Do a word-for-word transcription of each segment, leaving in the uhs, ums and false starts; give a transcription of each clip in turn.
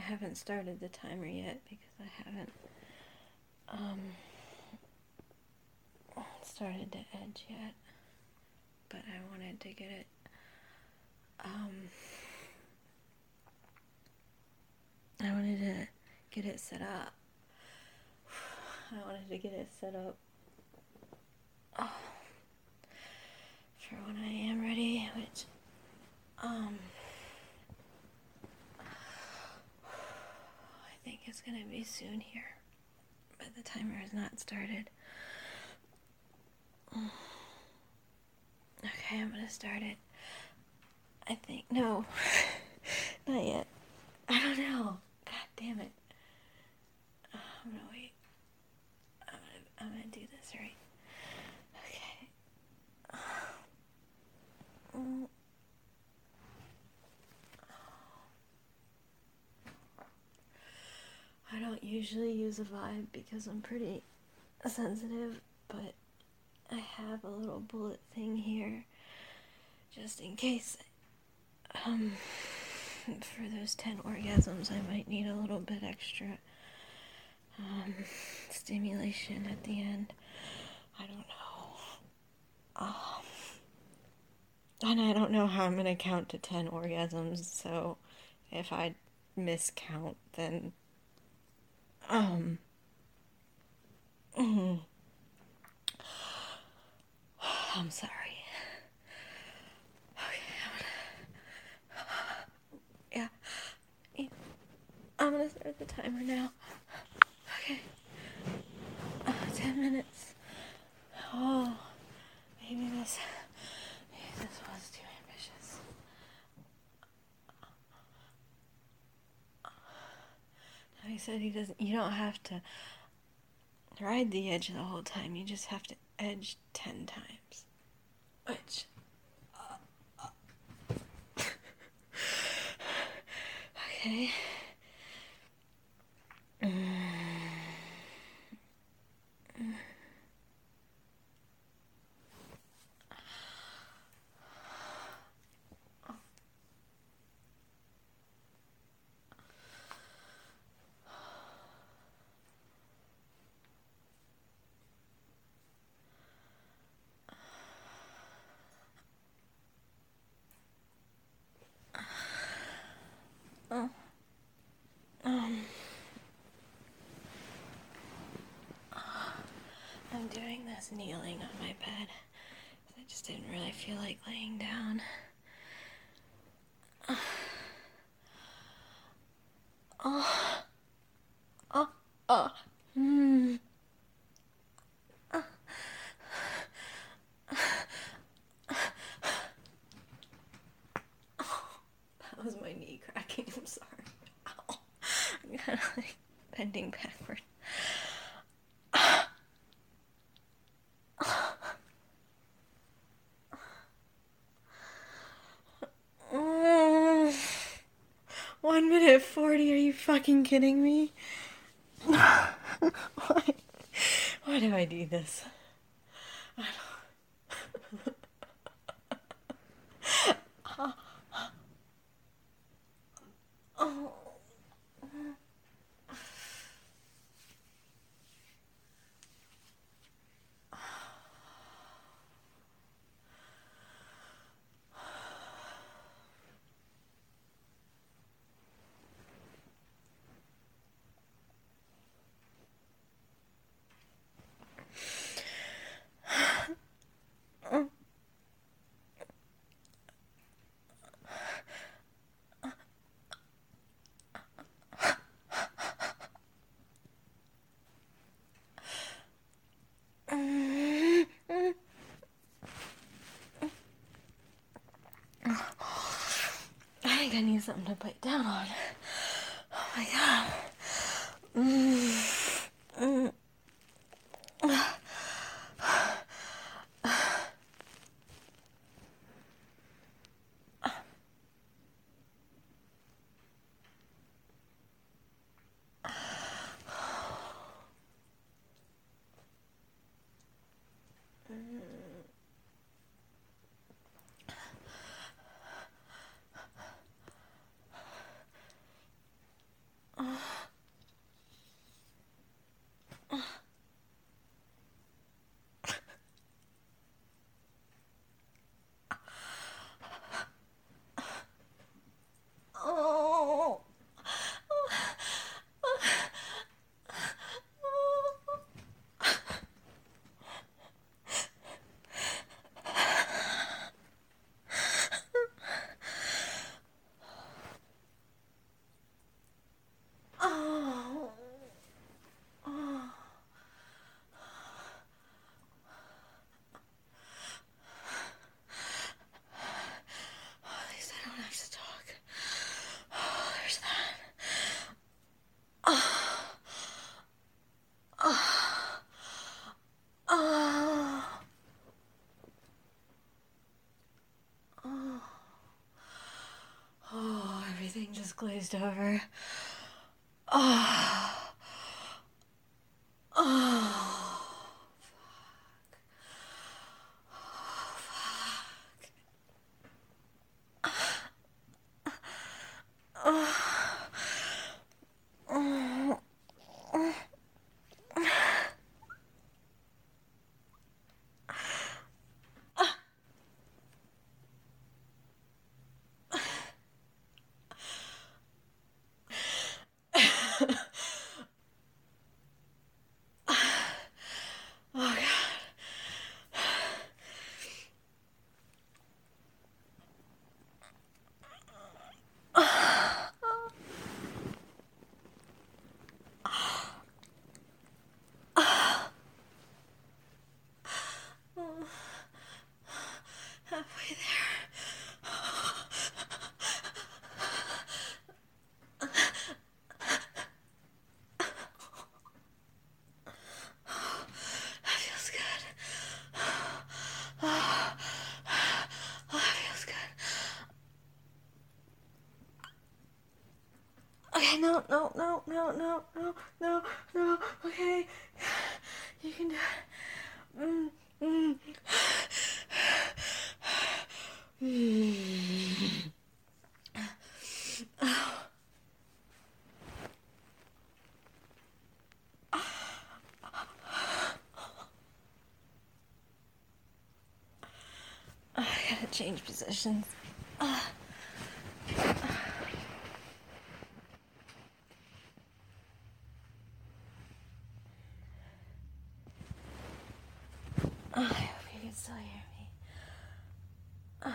haven't started the timer yet because I haven't um, started to edge yet. But I wanted to get it um, I wanted to get it set up. I wanted to get it set up oh, for when I am ready, which um I think it's gonna be soon here, but the timer has not started. Okay, I'm gonna start it. I think no, not yet. I don't know. God damn it. Uh, I'm gonna wait. I'm gonna I'm gonna do this right. Okay. Mm. I don't usually use a vibe because I'm pretty sensitive, but I have a little bullet thing here just in case. Um, for those ten orgasms, I might need a little bit extra um, stimulation at the end. I don't know. Um, and I don't know how I'm gonna count to ten orgasms, so if I miscount, then um. I'm sorry. Okay, I'm gonna. Yeah. yeah. I'm gonna start the timer now. Okay. Uh, ten minutes. Oh, maybe this. Maybe this was too ambitious. Now he said he doesn't. You don't have to ride the edge the whole time. You just have to edge ten times. Which. Uh, uh. Okay. Mm. Oh. Um. I'm doing this kneeling on my bed. I just didn't really feel like laying down. Oh. Oh. Oh. Oh. Hmm. Oh. That was my knee cracking. I'm sorry. Ow. I'm kind of like bending backward. One minute forty, are you fucking kidding me? Why? Why do I do this? I don't... oh. Oh. I think I need something to bite down on. Oh my god. Mm. Mm. glazed over. Oh. Oh. Oh, God. Halfway there. That feels good. Oh, that feels good. Okay, no, no, no, no, no, no, no, no. Okay, you can do it. Mm, mm. Mm. Oh. I gotta change positions. Uh. I hope you can still hear me. Uh.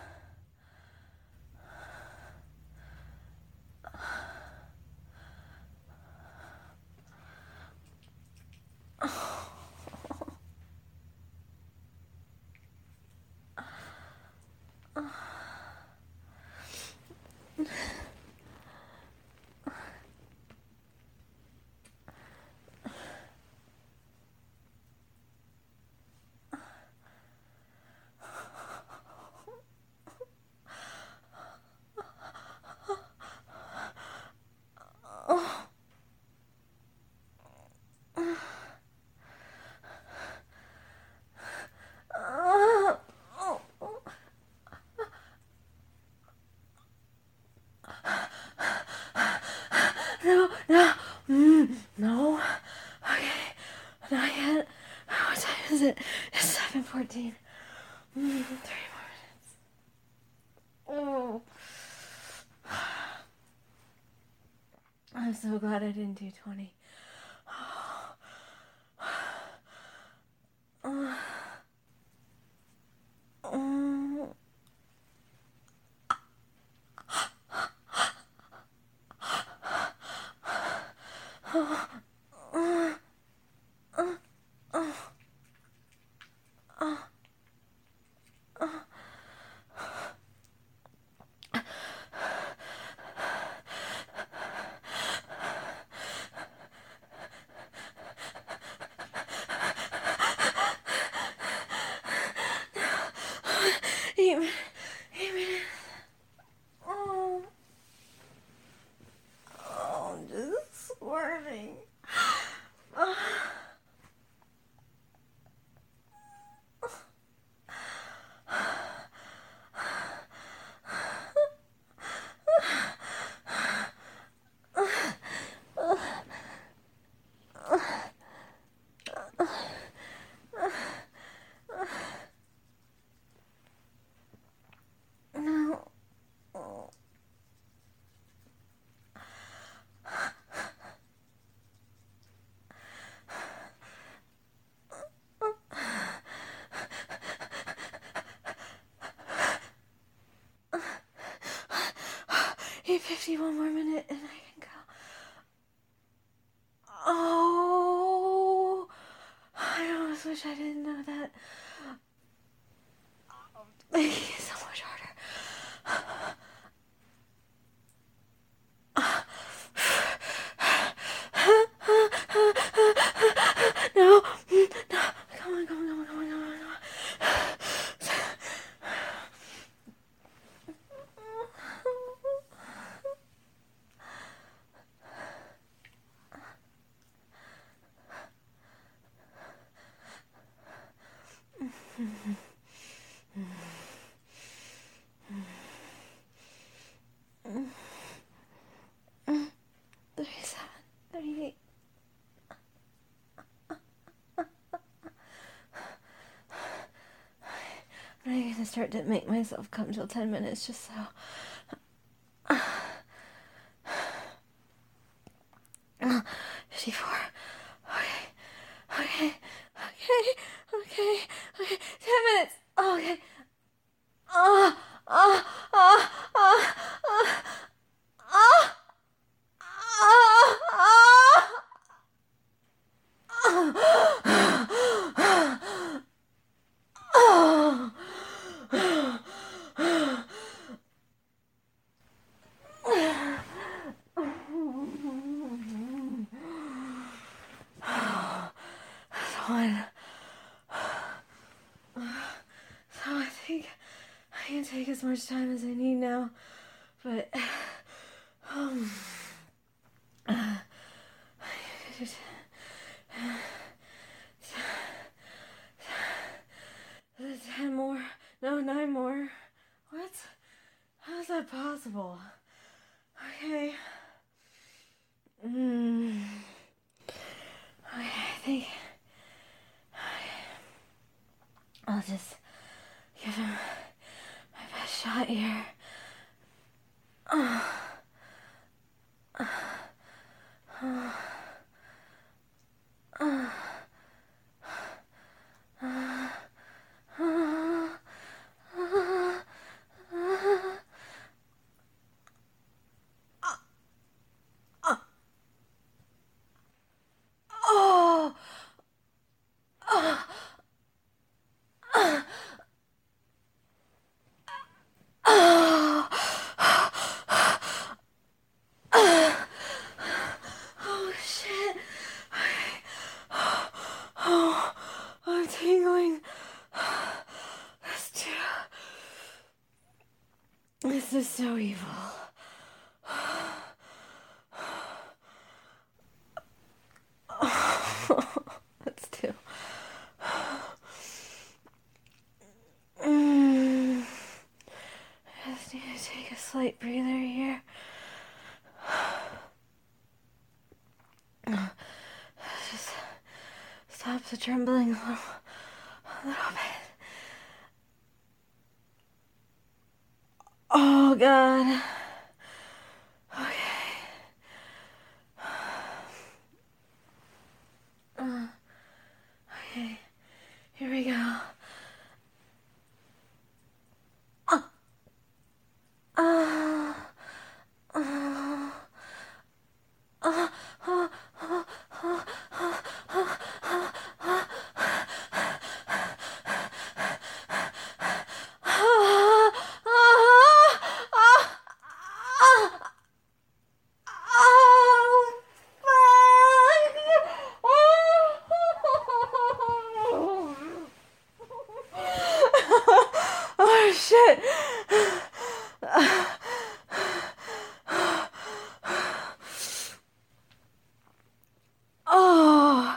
No, no, mm, no. Okay, not yet. What time is it? It's seven fourteen. Mm, three more minutes. Oh, I'm so glad I didn't do twenty. Uh, um, uh, uh, uh, uh, uh, uh. Eight minutes. Eight minutes. Oh. Oh, I'm just squirming. Oh. No. Oh. eight fifty, one more minute and I can go. Oh, I almost wish I didn't know that. Making it so much harder. No, no, come on, come on, come on, come on, come on, come on. start to make myself come till ten minutes just so. fifty-four. Okay. Okay. Okay. Okay. Okay. ten minutes. Oh, okay. Ah. Ah. Ah. Ah. Ah. Ah. One. So I think I can take as much time as I need now, but um, ten more, no, nine more. What? How is that possible? Okay. Mm. Okay, I think I'll just give him my best shot here. Uh, uh, uh, uh, uh, uh, Oh! Oh! Oh! Oh, shit. Oh, I'm tingling. That's too... This is so evil. That's too... Mm. I just need to take a slight breather here. Just stop the trembling a little, a little bit. Oh, God. Okay. Uh, okay. Here we go. Uh, uh, uh, uh, uh, uh, uh, uh, uh, Oh shit! Oh,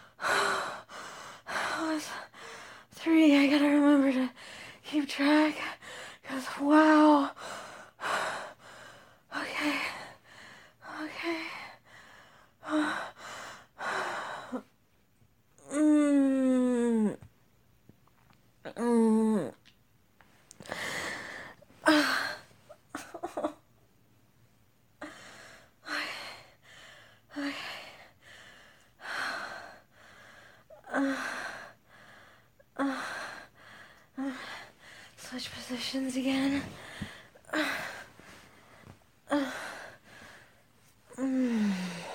three. I gotta remember to keep track. Cause wow. Okay. Okay. Mm. Mm. Okay. Uh, uh, uh, switch positions again. Uh, uh, mm.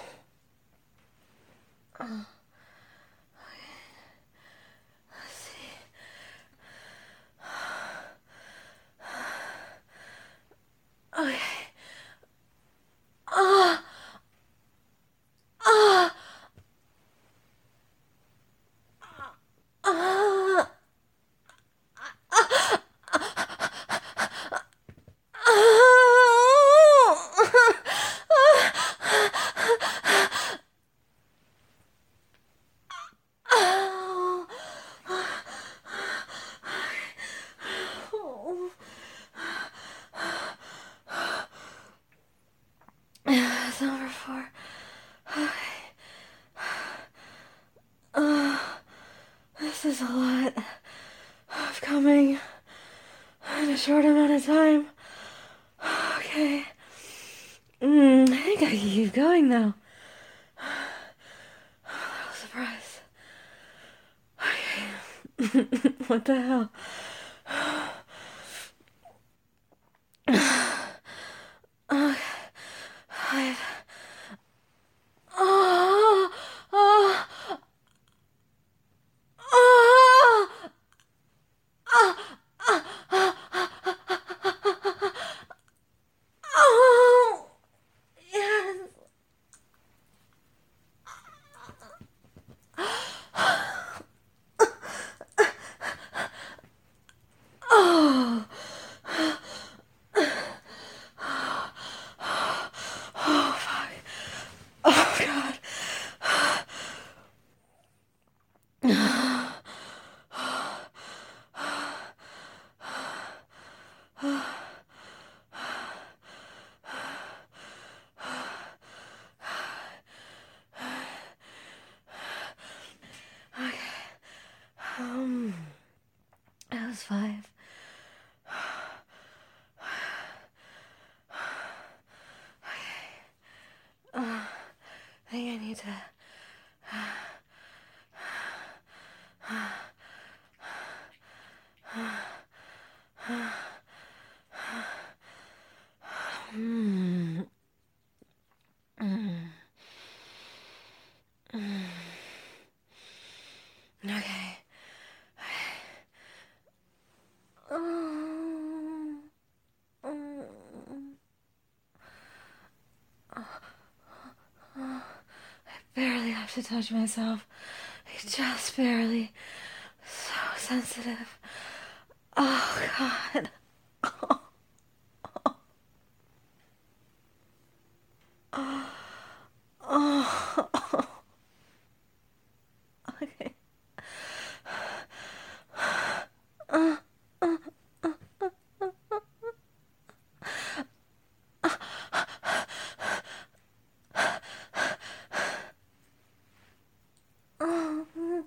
uh, okay. Let's see. Okay. Ah. Ah. Ah. It's number four. Okay. Uh, this is a lot of coming. in a short amount of time. Okay. Mm, I think I can keep going though. A little surprise. Okay. What the hell? Okay. Five. Oh, oh, oh, oh, oh, yes. Oh, oh, fuck. Oh, God. Okay. Um, I was five. Uh, I think I need to. Mm. Mm. Mm. Okay. Um, um, I barely have to touch myself. I just barely. So sensitive. Oh, God. Oh, oh, oh. Okay. Uh, uh, uh, uh, uh, uh.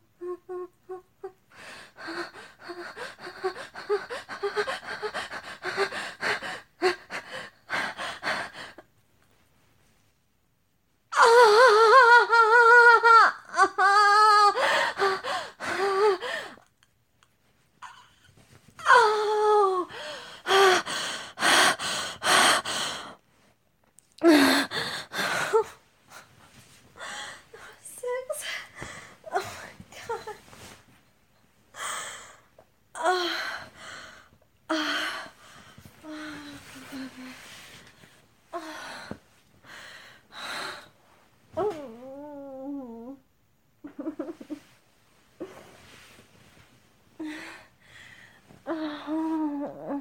Oh. Six. Oh my God. Oh. Oh. Oh. Oh.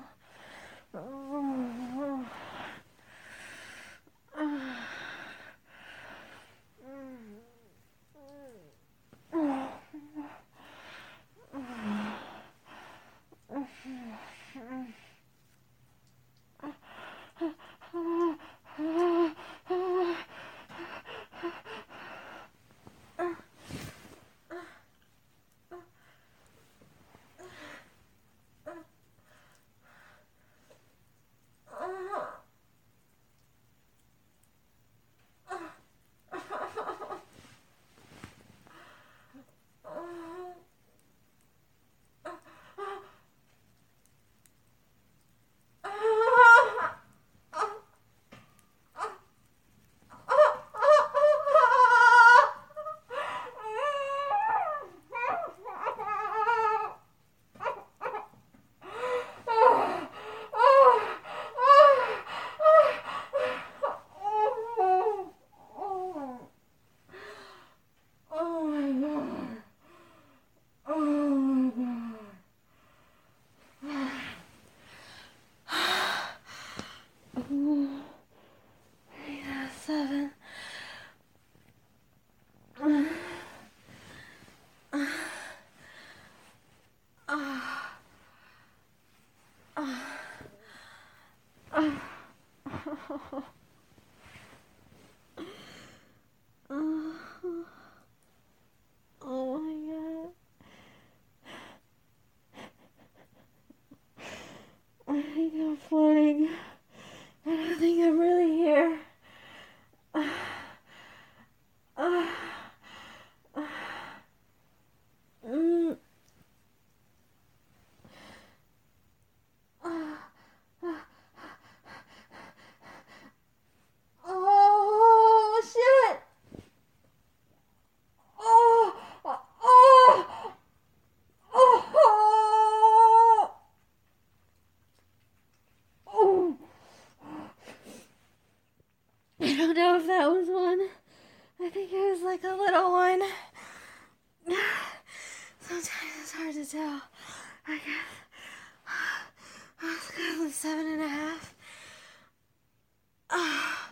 Oh. Oh my God. Oh my God. Yeah, seven. Oh my God. I don't know if that was one. I think it was like a little one. Sometimes it's hard to tell. I guess. I was good with seven and a half. Oh.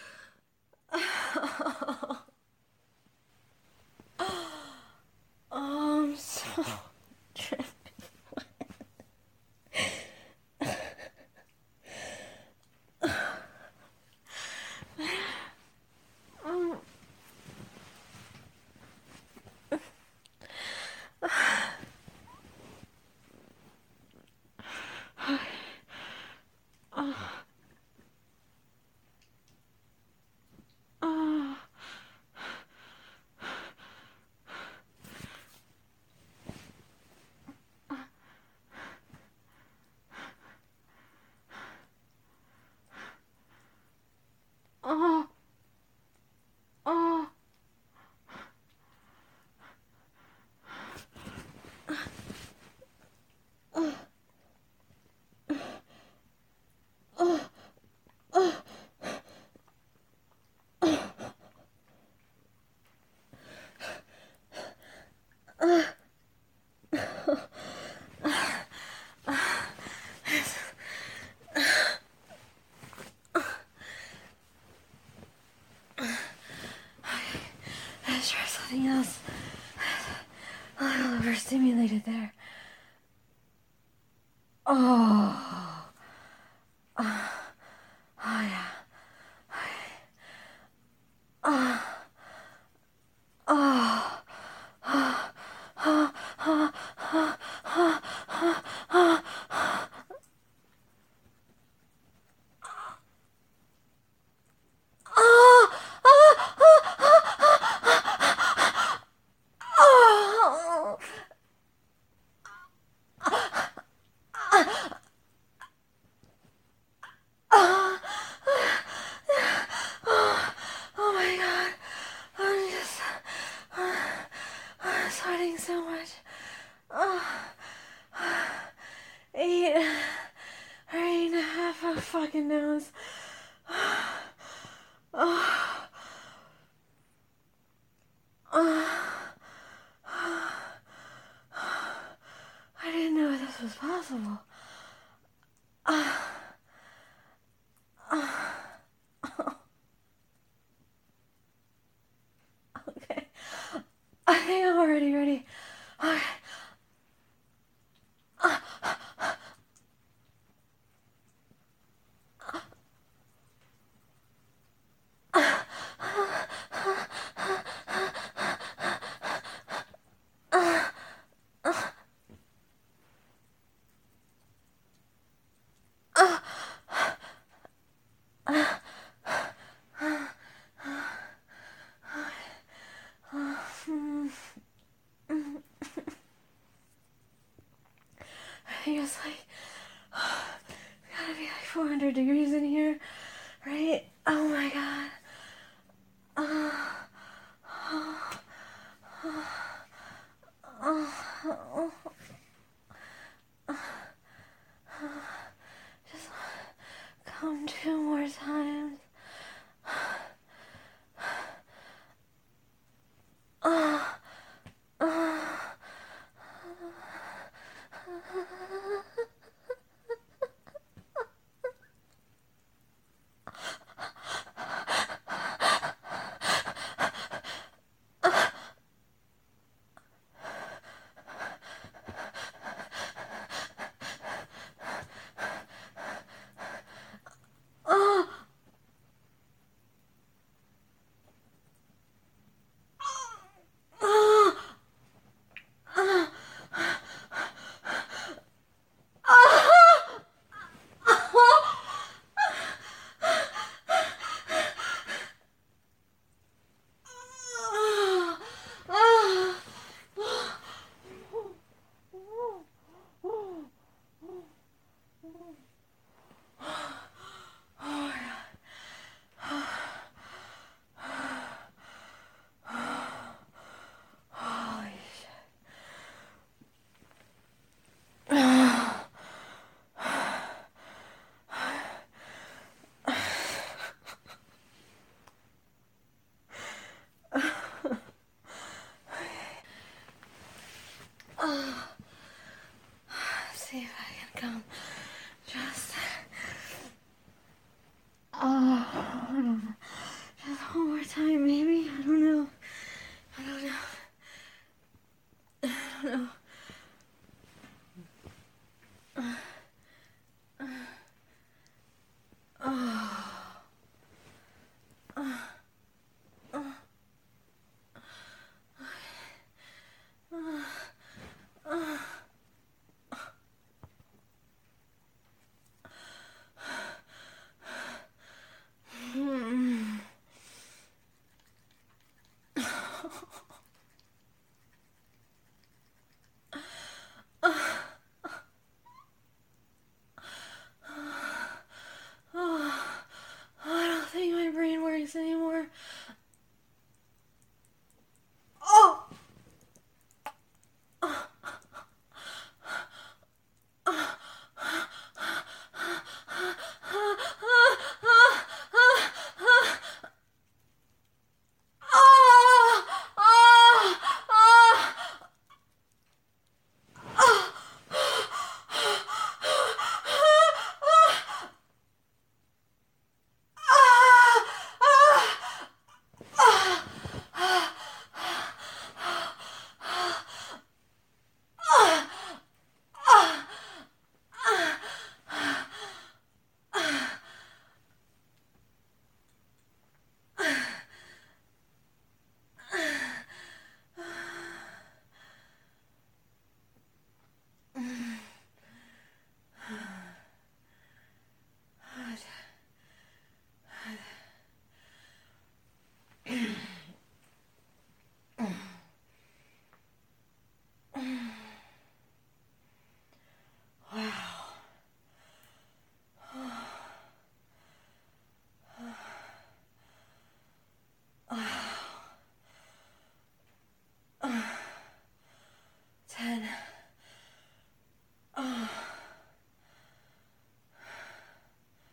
Oh, I'm so tripping. um. Oh. Oh. Let's try something else. A little overstimulated there. Oh. Oh, oh yeah. Oh. Oh. Oh. Oh. Oh. Oh. Oh. Oh. Oh my god, I'm just, uh, I'm sweating so much. Oh, eight, or eight and a half, who fucking knows. Oh, oh, I didn't know this was possible. Uh, uh, okay, I think I'm already ready. Okay. Uh, I think it's like, gotta be like four hundred degrees in here, right? Oh my god.